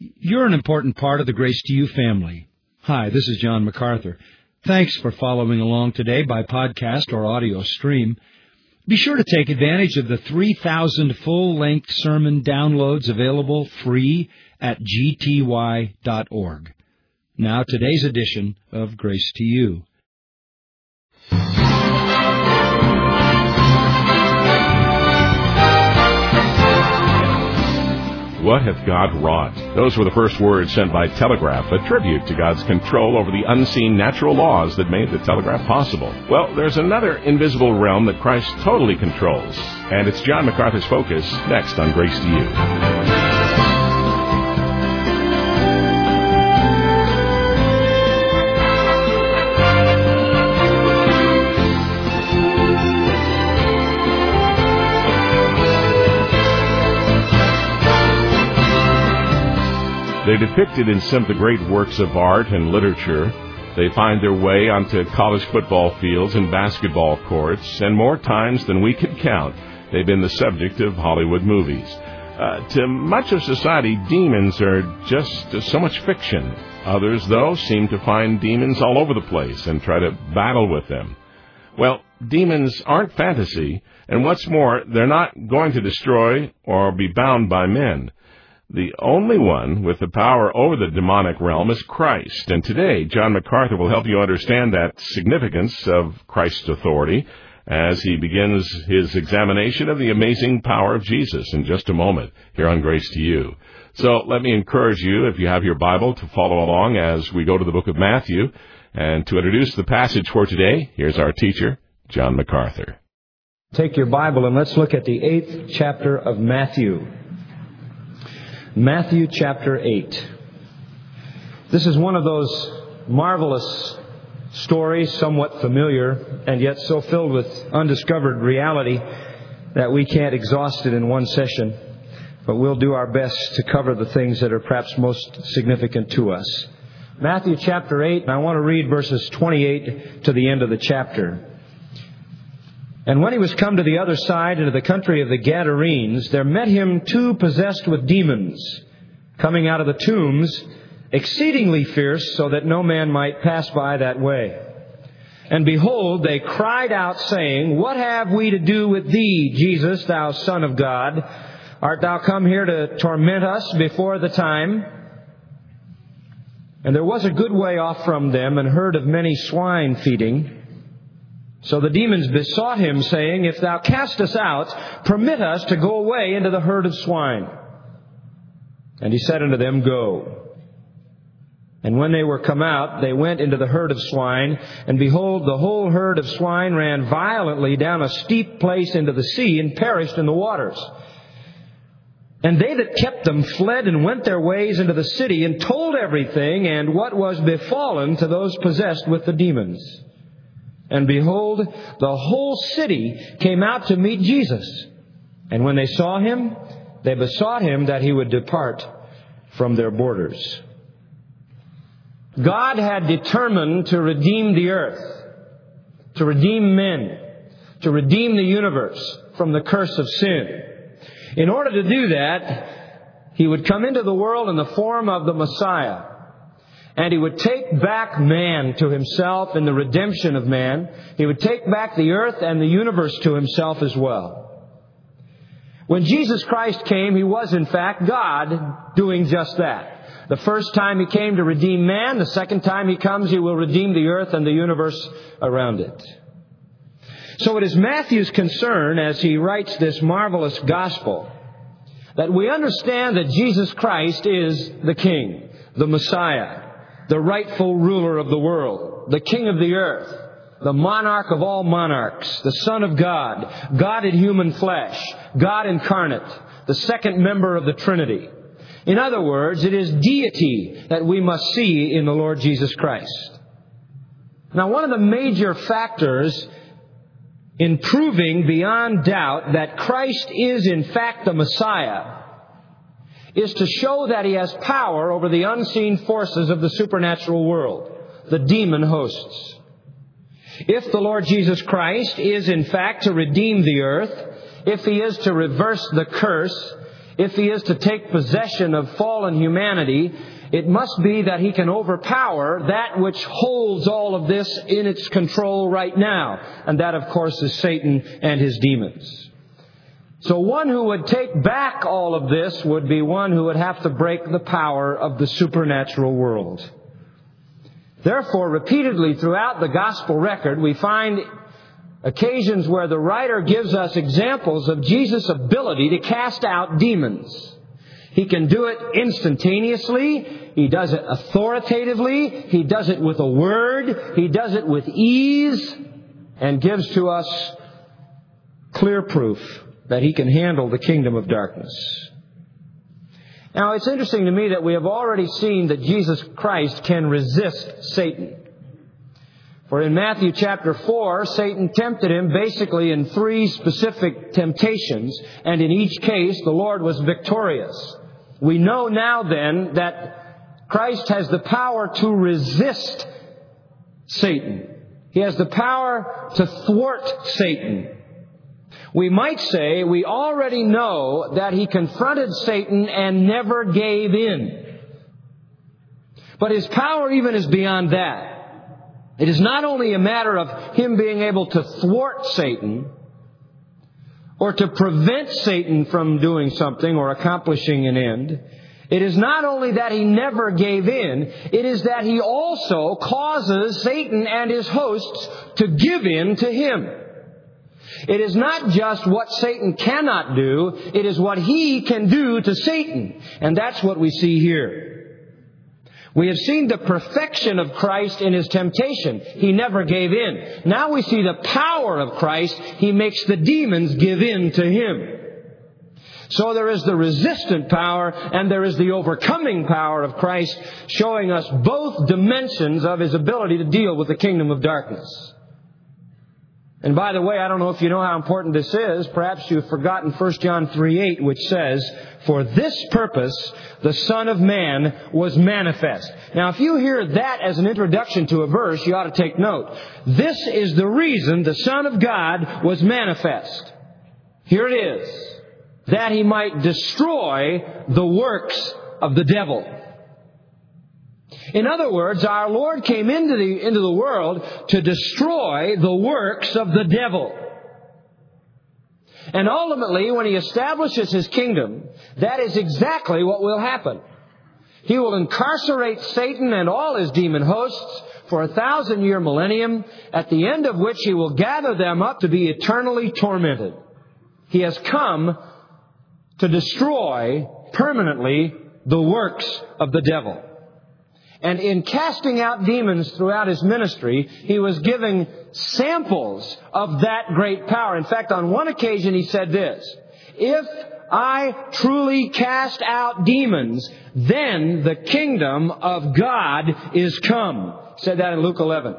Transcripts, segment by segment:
You're an important part of the Grace to You family. Hi, this is John MacArthur. Thanks for following along today by podcast or audio stream. Be sure to take advantage of the 3,000 full-length sermon downloads available free at gty.org. Now, today's edition of Grace to You. What hath God wrought? Those were the first words sent by telegraph, a tribute to God's control over the unseen natural laws that made the telegraph possible. Well, there's another invisible realm that Christ totally controls, and it's John MacArthur's focus next on Grace to You. They're depicted in some of the great works of art and literature. They find their way onto college football fields and basketball courts, and more times than we could count, they've been the subject of Hollywood movies. To much of society, demons are just so much fiction. Others, though, seem to find demons all over the place and try to battle with them. Well, demons aren't fantasy, and what's more, they're not going to destroy or be bound by men. The only one with the power over the demonic realm is Christ. And today, John MacArthur will help you understand that significance of Christ's authority as he begins his examination of the amazing power of Jesus in just a moment here on Grace to You. So let me encourage you, if you have your Bible, to follow along as we go to the book of Matthew. And to introduce the passage for today, here's our teacher, John MacArthur. Take your Bible and let's look at the 8th chapter of Matthew. Matthew chapter 8. This is one of those marvelous stories, somewhat familiar, and yet so filled with undiscovered reality that we can't exhaust it in one session. But we'll do our best to cover the things that are perhaps most significant to us. Matthew chapter 8, and I want to read verses 28 to the end of the chapter. And when he was come to the other side, into the country of the Gadarenes, there met him two possessed with demons, coming out of the tombs, exceedingly fierce, so that no man might pass by that way. And behold, they cried out, saying, What have we to do with thee, Jesus, thou Son of God? Art thou come here to torment us before the time? And there was a good way off from them, and herd of many swine feeding. So the demons besought him, saying, If thou cast us out, permit us to go away into the herd of swine. And he said unto them, Go. And when they were come out, they went into the herd of swine, and behold, the whole herd of swine ran violently down a steep place into the sea, and perished in the waters. And they that kept them fled and went their ways into the city, and told everything, and what was befallen to those possessed with the demons. And behold, the whole city came out to meet Jesus. And when they saw him, they besought him that he would depart from their borders. God had determined to redeem the earth, to redeem men, to redeem the universe from the curse of sin. In order to do that, he would come into the world in the form of the Messiah. And he would take back man to himself in the redemption of man. He would take back the earth and the universe to himself as well. When Jesus Christ came, he was in fact God doing just that. The first time he came to redeem man, the second time he comes, he will redeem the earth and the universe around it. So it is Matthew's concern as he writes this marvelous gospel that we understand that Jesus Christ is the King, the Messiah, the rightful ruler of the world, the King of the earth, the monarch of all monarchs, the Son of God, God in human flesh, God incarnate, the second member of the Trinity. In other words, it is deity that we must see in the Lord Jesus Christ. Now, one of the major factors in proving beyond doubt that Christ is in fact the Messiah is to show that he has power over the unseen forces of the supernatural world, the demon hosts. If the Lord Jesus Christ is in fact to redeem the earth, if he is to reverse the curse, If He is to take possession of fallen humanity, it must be that He can overpower that which holds all of this in its control right now. And that, of course, is Satan and his demons. So one who would take back all of this would be one who would have to break the power of the supernatural world. Therefore, repeatedly throughout the gospel record, we find occasions where the writer gives us examples of Jesus' ability to cast out demons. He can do it instantaneously. He does it authoritatively. He does it with a word. He does it with ease, and gives to us clear proof that He can handle the kingdom of darkness. Now, it's interesting to me that we have already seen that Jesus Christ can resist Satan. For in Matthew chapter 4, Satan tempted Him basically in 3 specific temptations, and in each case the Lord was victorious. We know now then that Christ has the power to resist Satan. He has the power to thwart Satan. We might say we already know that He confronted Satan and never gave in. But His power even is beyond that. It is not only a matter of Him being able to thwart Satan or to prevent Satan from doing something or accomplishing an end. It is not only that He never gave in, it is that He also causes Satan and his hosts to give in to Him. It is not just what Satan cannot do, it is what he can do to Satan. And that's what we see here. We have seen the perfection of Christ in His temptation. He never gave in. Now we see the power of Christ. He makes the demons give in to Him. So there is the resistant power and there is the overcoming power of Christ, showing us both dimensions of His ability to deal with the kingdom of darkness. And by the way, I don't know if you know how important this is. Perhaps you've forgotten 1 John 3:8, which says, "For this purpose the Son of Man was manifest." Now, if you hear that as an introduction to a verse, you ought to take note. This is the reason the Son of God was manifest. Here it is. That He might destroy the works of the devil. In other words, our Lord came into the world to destroy the works of the devil. And ultimately, when He establishes His kingdom, that is exactly what will happen. He will incarcerate Satan and all his demon hosts for 1,000-year millennium, at the end of which He will gather them up to be eternally tormented. He has come to destroy permanently the works of the devil. And in casting out demons throughout His ministry, He was giving samples of that great power. In fact, on one occasion He said this, "If I truly cast out demons, then the kingdom of God is come." He said that in Luke 11.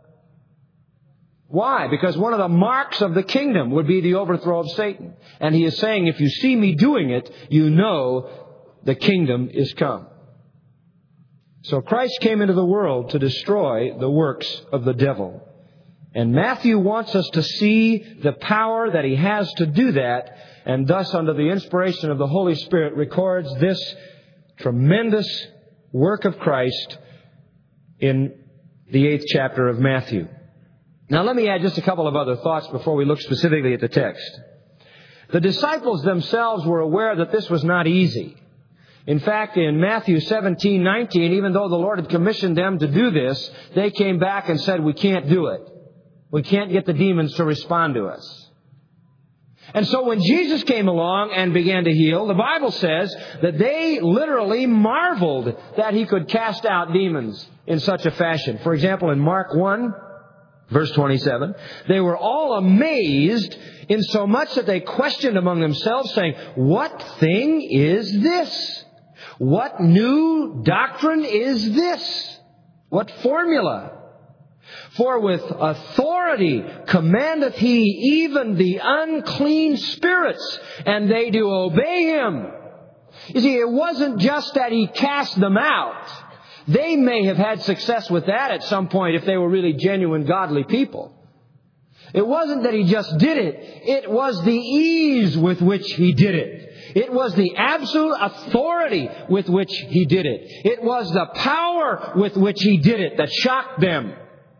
Why? Because one of the marks of the kingdom would be the overthrow of Satan. And He is saying, if you see me doing it, you know the kingdom is come. So Christ came into the world to destroy the works of the devil. And Matthew wants us to see the power that He has to do that, and thus, under the inspiration of the Holy Spirit, records this tremendous work of Christ in the 8th chapter of Matthew. Now let me add just a couple of other thoughts before we look specifically at the text. The disciples themselves were aware that this was not easy. In fact, in Matthew 17:19, even though the Lord had commissioned them to do this, they came back and said, "We can't do it. We can't get the demons to respond to us." And so when Jesus came along and began to heal, the Bible says that they literally marveled that He could cast out demons in such a fashion. For example, in Mark 1, verse 27, they were all amazed in so much that they questioned among themselves, saying, "What thing is this? What new doctrine is this? What formula? For with authority commandeth He even the unclean spirits, and they do obey Him." You see, it wasn't just that He cast them out. They may have had success with that at some point if they were really genuine godly people. It wasn't that He just did it. It was the ease with which He did it. It was the absolute authority with which He did it. It was the power with which He did it that shocked them.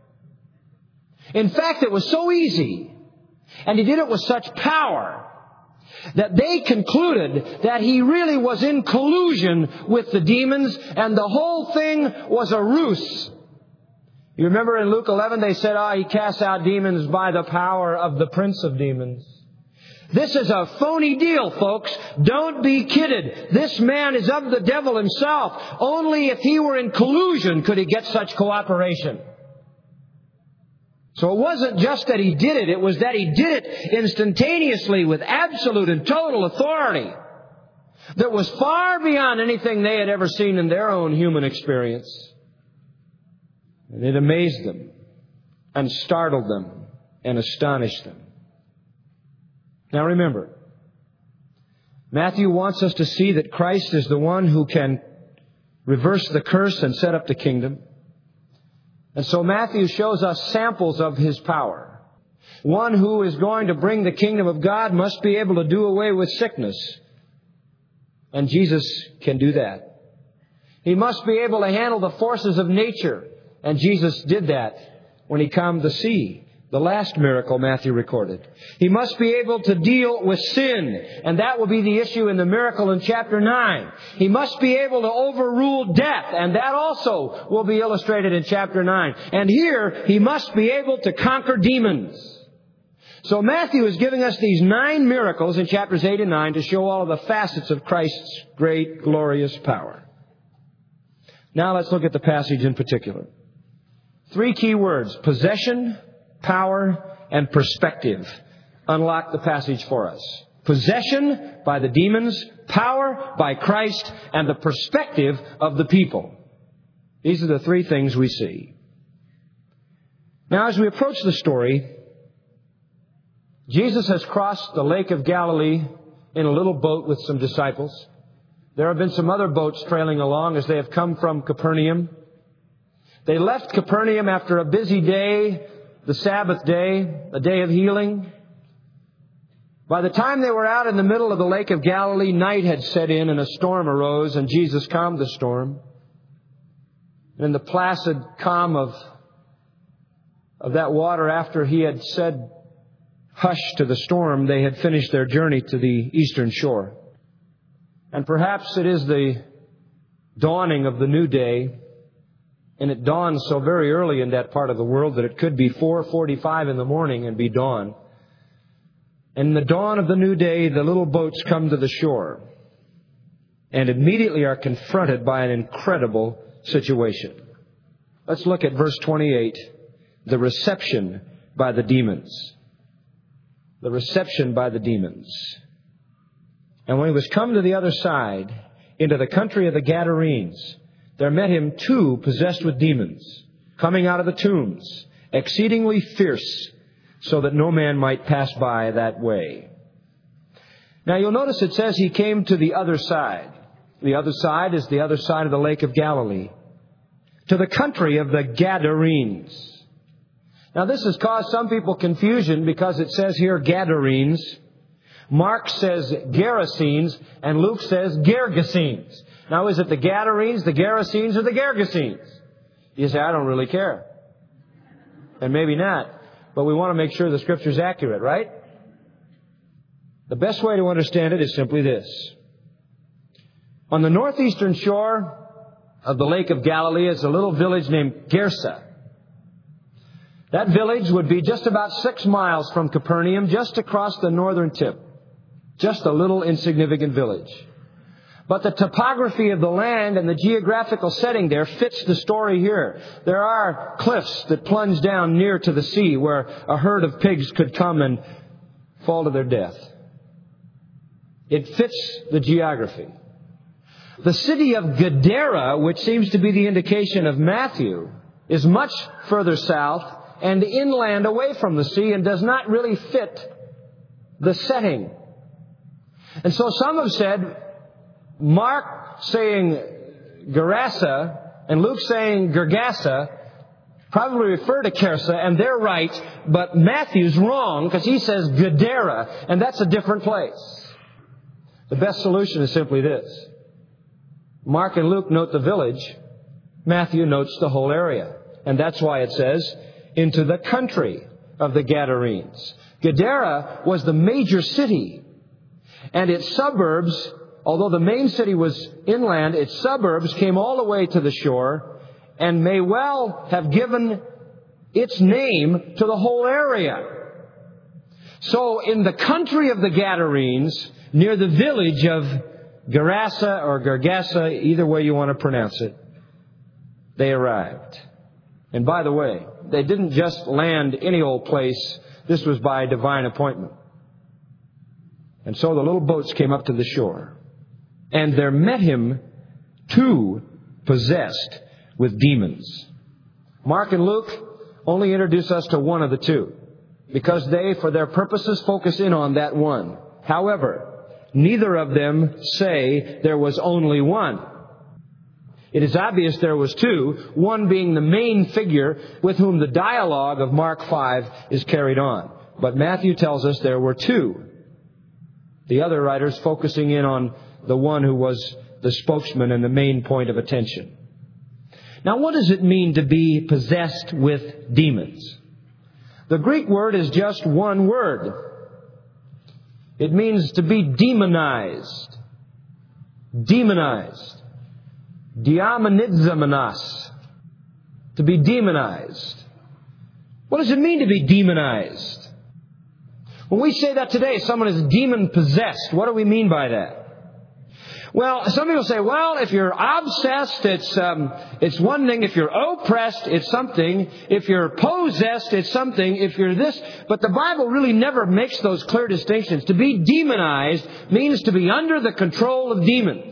In fact, it was so easy, and He did it with such power, that they concluded that He really was in collusion with the demons, and the whole thing was a ruse. You remember in Luke 11 they said, He casts out demons by the power of the prince of demons. This is a phony deal, folks. Don't be kidded. This man is of the devil himself. Only if he were in collusion could he get such cooperation. So it wasn't just that he did it. It was that he did it instantaneously with absolute and total authority that was far beyond anything they had ever seen in their own human experience. And it amazed them and startled them and astonished them. Now remember, Matthew wants us to see that Christ is the one who can reverse the curse and set up the kingdom. And so Matthew shows us samples of His power. One who is going to bring the kingdom of God must be able to do away with sickness. And Jesus can do that. He must be able to handle the forces of nature. And Jesus did that when He calmed the sea. The last miracle Matthew recorded. He must be able to deal with sin. And that will be the issue in the miracle in chapter 9. He must be able to overrule death. And that also will be illustrated in chapter 9. And here, He must be able to conquer demons. So Matthew is giving us these 9 miracles in chapters 8 and 9 to show all of the facets of Christ's great, glorious power. Now let's look at the passage in particular. 3 key words: possession, power, and perspective unlock the passage for us. Possession by the demons, power by Christ, and the perspective of the people. These are the 3 things we see. Now, as we approach the story, Jesus has crossed the Lake of Galilee in a little boat with some disciples. There have been some other boats trailing along as they have come from Capernaum. They left Capernaum after a busy day, the Sabbath day, a day of healing. By the time they were out in the middle of the Lake of Galilee, night had set in and a storm arose, and Jesus calmed the storm. And in the placid calm of that water, after He had said hush to the storm, they had finished their journey to the eastern shore. And perhaps it is the dawning of the new day. And it dawns so very early in that part of the world that it could be 4:45 in the morning and be dawn. And in the dawn of the new day, the little boats come to the shore and immediately are confronted by an incredible situation. Let's look at verse 28, the reception by the demons. The reception by the demons. And when He was come to the other side, into the country of the Gadarenes, there met Him 2 possessed with demons, coming out of the tombs, exceedingly fierce, so that no man might pass by that way. Now you'll notice it says He came to the other side. The other side is the other side of the Lake of Galilee, to the country of the Gadarenes. Now this has caused some people confusion because it says here Gadarenes. Mark says Gerasenes, and Luke says Gergesenes. Now, is it the Gadarenes, the Gerasenes, or the Gergesenes? You say, I don't really care. And maybe not. But we want to make sure the Scripture is accurate, right? The best way to understand it is simply this. On the northeastern shore of the Lake of Galilee is a little village named Gersa. That village would be just about 6 miles from Capernaum, just across the northern tip. Just a little insignificant village. But the topography of the land and the geographical setting there fits the story here. There are cliffs that plunge down near to the sea where a herd of pigs could come and fall to their death. It fits the geography. The city of Gadara, which seems to be the indication of Matthew, is much further south and inland away from the sea and does not really fit the setting. And so some have said, Mark saying Gerasa and Luke saying Gergasa probably refer to Kersa, and they're right, but Matthew's wrong because he says Gadara, and that's a different place. The best solution is simply this. Mark and Luke note the village. Matthew notes the whole area. And that's why it says, into the country of the Gadarenes. Gadara was the major city. And its suburbs, although the main city was inland, its suburbs came all the way to the shore and may well have given its name to the whole area. So in the country of the Gadarenes, near the village of Gerasa or Gergesa, either way you want to pronounce it, they arrived. And by the way, they didn't just land any old place. This was by divine appointment. And so the little boats came up to the shore. And there met him 2 possessed with demons. Mark and Luke only introduce us to one of the 2, because they, for their purposes, focus in on that one. However, neither of them say there was only one. It is obvious there was 2, one being the main figure with whom the dialogue of Mark 5 is carried on. But Matthew tells us there were 2. The other writers focusing in on the one who was the spokesman and the main point of attention. Now, what does it mean to be possessed with demons? The Greek word is just one word. It means to be demonized. Demonized. Diamonidzamenos. To be demonized. What does it mean to be demonized? When we say that today, someone is demon-possessed, what do we mean by that? Well, some people say, well, if you're obsessed, it's one thing. If you're oppressed, it's something. If you're possessed, it's something. If you're this. But the Bible really never makes those clear distinctions. To be demonized means to be under the control of demons.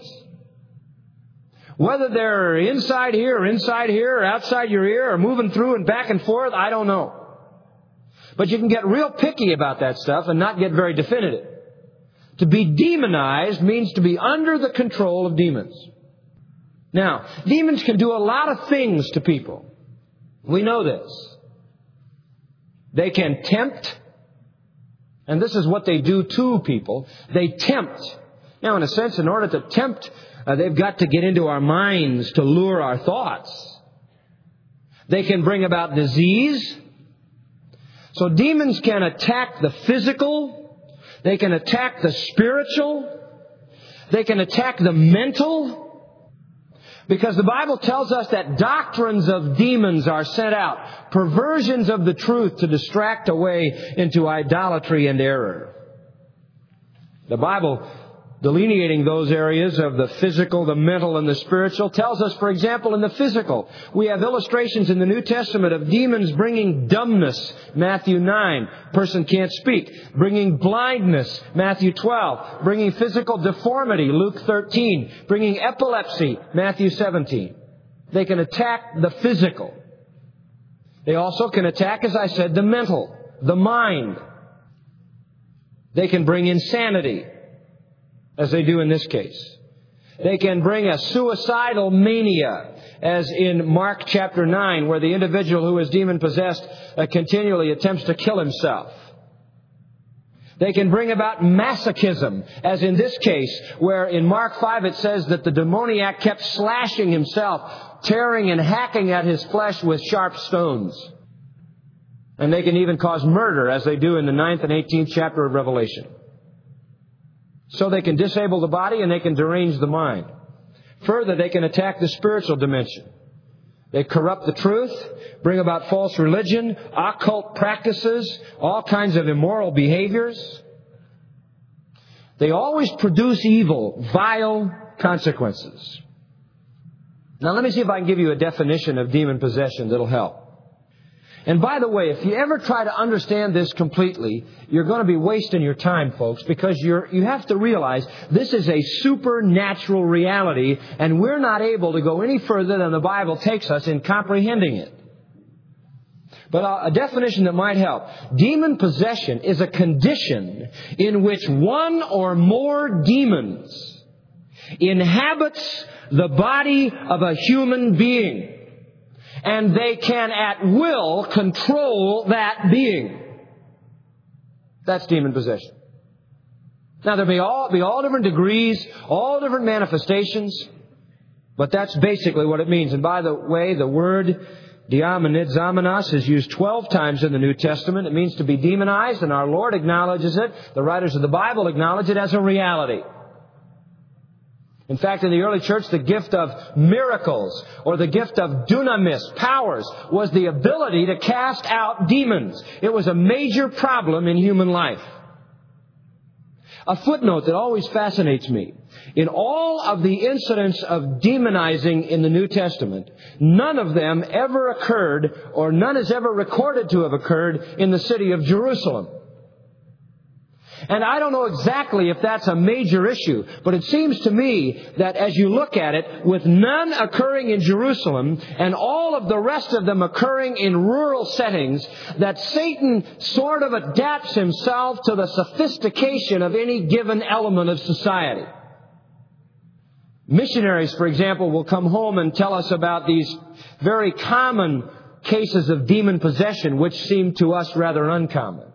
Whether they're inside here or outside your ear or moving through and back and forth, I don't know. But you can get real picky about that stuff and not get very definitive. To be demonized means to be under the control of demons. Now, demons can do a lot of things to people. We know this. They can tempt, and this is what they do to people. They tempt. Now, in a sense, in order to tempt, they've got to get into our minds to lure our thoughts. They can bring about disease. So demons can attack the physical. They can attack the spiritual. They can attack the mental. Because the Bible tells us that doctrines of demons are sent out. Perversions of the truth to distract away into idolatry and error. The Bible, delineating those areas of the physical, the mental, and the spiritual, tells us, for example, in the physical, we have illustrations in the New Testament of demons bringing dumbness, Matthew 9, person can't speak, bringing blindness, Matthew 12, bringing physical deformity, Luke 13, bringing epilepsy, Matthew 17. They can attack the physical. They also can attack, as I said, the mental, the mind. They can bring insanity, as they do in this case. They can bring a suicidal mania, as in Mark chapter 9, where the individual who is demon-possessed continually attempts to kill himself. They can bring about masochism, as in this case, where in Mark 5 it says that the demoniac kept slashing himself, tearing and hacking at his flesh with sharp stones. And they can even cause murder, as they do in the 9th and 18th chapter of Revelation. So they can disable the body and they can derange the mind. Further, they can attack the spiritual dimension. They corrupt the truth, bring about false religion, occult practices, all kinds of immoral behaviors. They always produce evil, vile consequences. Now let me see if I can give you a definition of demon possession that'll help. And by the way, if you ever try to understand this completely, you're going to be wasting your time, folks, because you have to realize this is a supernatural reality, and we're not able to go any further than the Bible takes us in comprehending it. But a definition that might help. Demon possession is a condition in which one or more demons inhabits the body of a human being. And they can at will control that being. That's demon possession. Now, there may be all different degrees, all different manifestations, but that's basically what it means. And by the way, the word diamonizomenos is used 12 times in the New Testament. It means to be demonized, and our Lord acknowledges it. The writers of the Bible acknowledge it as a reality. In fact, in the early church, the gift of miracles, or the gift of dunamis, powers, was the ability to cast out demons. It was a major problem in human life. A footnote that always fascinates me. In all of the incidents of demonizing in the New Testament, none of them ever occurred, or none is ever recorded to have occurred, in the city of Jerusalem. And I don't know exactly if that's a major issue, but it seems to me that as you look at it, with none occurring in Jerusalem and all of the rest of them occurring in rural settings, that Satan sort of adapts himself to the sophistication of any given element of society. Missionaries, for example, will come home and tell us about these very common cases of demon possession, which seem to us rather uncommon.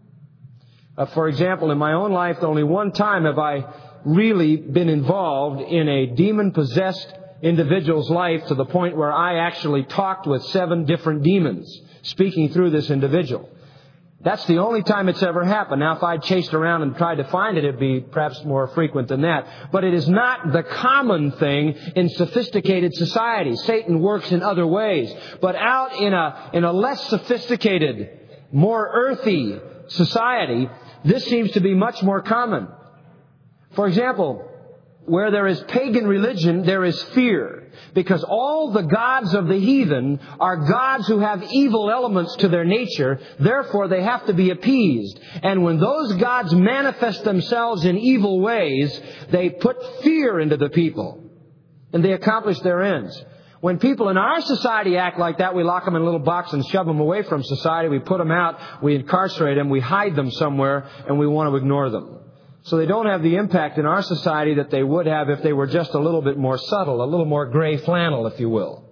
For example, in my own life, only one time have I really been involved in a demon-possessed individual's life to the point where I actually talked with 7 different demons speaking through this individual. That's the only time it's ever happened. Now, if I'd chased around and tried to find it, it'd be perhaps more frequent than that. But it is not the common thing in sophisticated society. Satan works in other ways. But out in a less sophisticated, more earthy society, this seems to be much more common. For example, where there is pagan religion, there is fear. Because all the gods of the heathen are gods who have evil elements to their nature. Therefore, they have to be appeased. And when those gods manifest themselves in evil ways, they put fear into the people. And they accomplish their ends. When people in our society act like that, we lock them in a little box and shove them away from society. We put them out, we incarcerate them, we hide them somewhere, and we want to ignore them. So they don't have the impact in our society that they would have if they were just a little bit more subtle, a little more gray flannel, if you will.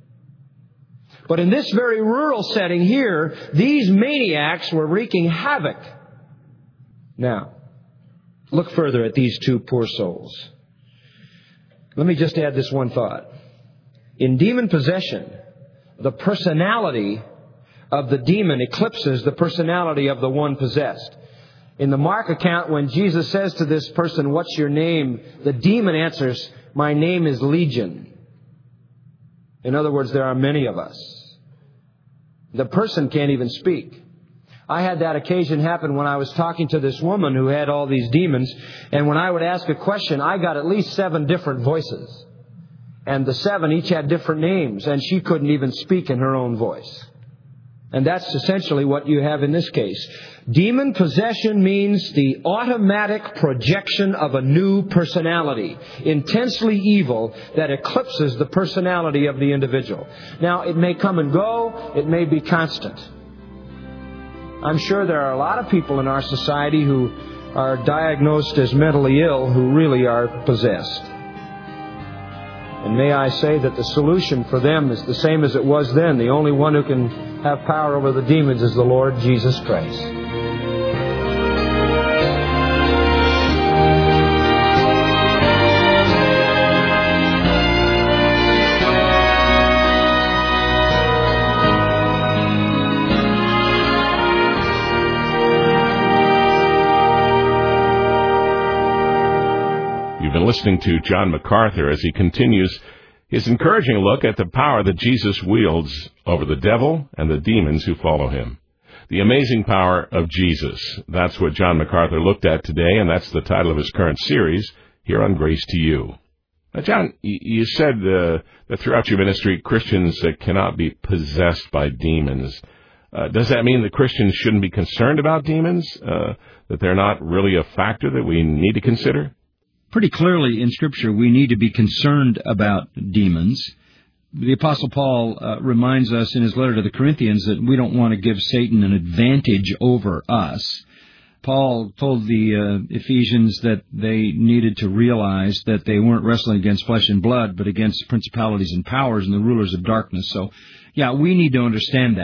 But in this very rural setting here, these maniacs were wreaking havoc. Now, look further at these 2 poor souls. Let me just add this one thought. In demon possession, the personality of the demon eclipses the personality of the one possessed. In the Mark account, when Jesus says to this person, "What's your name?" the demon answers, "My name is Legion." In other words, there are many of us. The person can't even speak. I had that occasion happen when I was talking to this woman who had all these demons, and when I would ask a question, I got at least 7 different voices. And the 7 each had different names, and she couldn't even speak in her own voice. And that's essentially what you have in this case. Demon possession means the automatic projection of a new personality, intensely evil, that eclipses the personality of the individual. Now, it may come and go. It may be constant. I'm sure there are a lot of people in our society who are diagnosed as mentally ill who really are possessed. And may I say that the solution for them is the same as it was then. The only one who can have power over the demons is the Lord Jesus Christ. Listening to John MacArthur as he continues his encouraging look at the power that Jesus wields over the devil and the demons who follow him. The amazing power of Jesus. That's what John MacArthur looked at today, and that's the title of his current series here on Grace to You. Now, John, you said that throughout your ministry, Christians cannot be possessed by demons. Does that mean that Christians shouldn't be concerned about demons? That they're not really a factor that we need to consider? Pretty clearly in Scripture, we need to be concerned about demons. The Apostle Paul reminds us in his letter to the Corinthians that we don't want to give Satan an advantage over us. Paul told the Ephesians that they needed to realize that they weren't wrestling against flesh and blood, but against principalities and powers and the rulers of darkness. So, yeah, we need to understand that.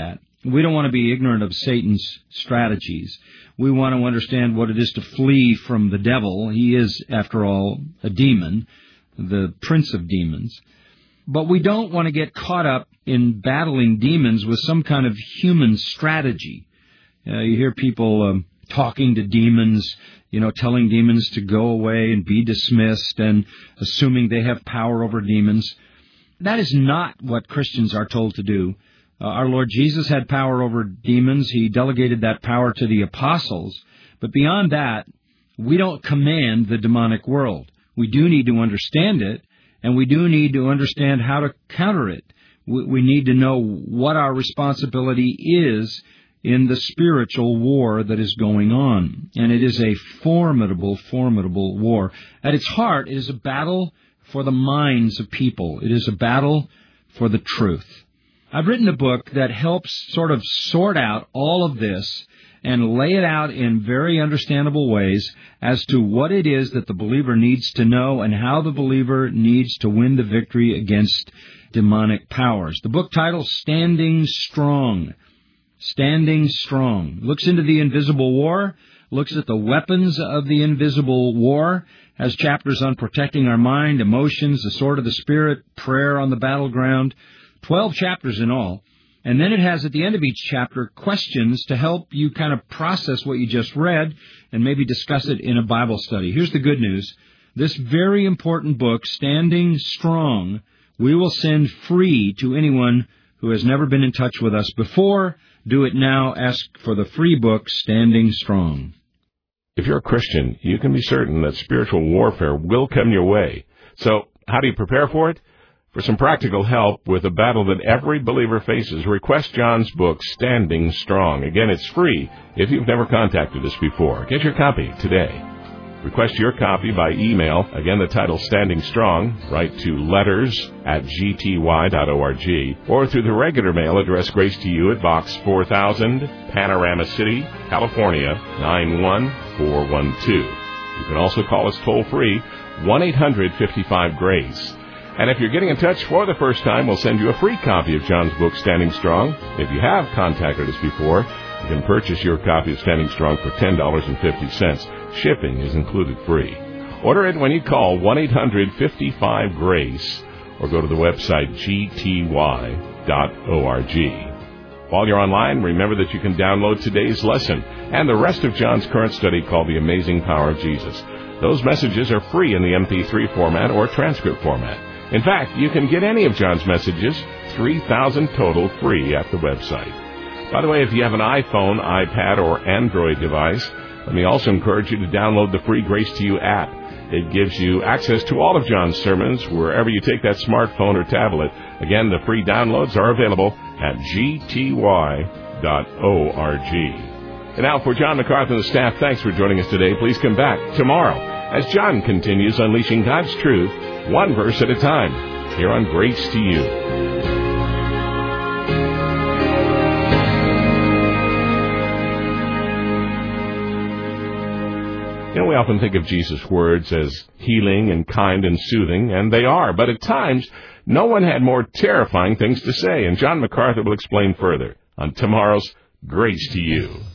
We don't want to be ignorant of Satan's strategies. We want to understand what it is to flee from the devil. He is, after all, a demon, the prince of demons. But we don't want to get caught up in battling demons with some kind of human strategy. You hear people talking to demons, telling demons to go away and be dismissed and assuming they have power over demons. That is not what Christians are told to do. Our Lord Jesus had power over demons. He delegated that power to the apostles. But beyond that, we don't command the demonic world. We do need to understand it, and we do need to understand how to counter it. We need to know what our responsibility is in the spiritual war that is going on. And it is a formidable, formidable war. At its heart, it is a battle for the minds of people. It is a battle for the truth. I've written a book that helps sort of sort out all of this and lay it out in very understandable ways as to what it is that the believer needs to know and how the believer needs to win the victory against demonic powers. The book title, Standing Strong. Standing Strong. Looks into the invisible war, looks at the weapons of the invisible war, has chapters on protecting our mind, emotions, the sword of the Spirit, prayer on the battleground, 12 chapters in all. And then it has at the end of each chapter questions to help you kind of process what you just read and maybe discuss it in a Bible study. Here's the good news. This very important book, Standing Strong, we will send free to anyone who has never been in touch with us before. Do it now. Ask for the free book, Standing Strong. If you're a Christian, you can be certain that spiritual warfare will come your way. So, how do you prepare for it? For some practical help with a battle that every believer faces, request John's book, Standing Strong. Again, it's free if you've never contacted us before. Get your copy today. Request your copy by email. Again, the title, Standing Strong. Write to letters@gty.org or through the regular mail address, Grace to You at Box 4000, Panorama City, California, 91412. You can also call us toll-free, 1-800-55-GRACE. And if you're getting in touch for the first time, we'll send you a free copy of John's book, Standing Strong. If you have contacted us before, you can purchase your copy of Standing Strong for $10.50. Shipping is included free. Order it when you call 1-800-55-GRACE or go to the website gty.org. While you're online, remember that you can download today's lesson and the rest of John's current study called The Amazing Power of Jesus. Those messages are free in the MP3 format or transcript format. In fact, you can get any of John's messages, 3,000 total, free at the website. By the way, if you have an iPhone, iPad, or Android device, let me also encourage you to download the free Grace to You app. It gives you access to all of John's sermons wherever you take that smartphone or tablet. Again, the free downloads are available at gty.org. And now for John MacArthur and the staff, thanks for joining us today. Please come back tomorrow as John continues unleashing God's truth, one verse at a time, here on Grace to You. We often think of Jesus' words as healing and kind and soothing, and they are, but at times, no one had more terrifying things to say, and John MacArthur will explain further on tomorrow's Grace to You.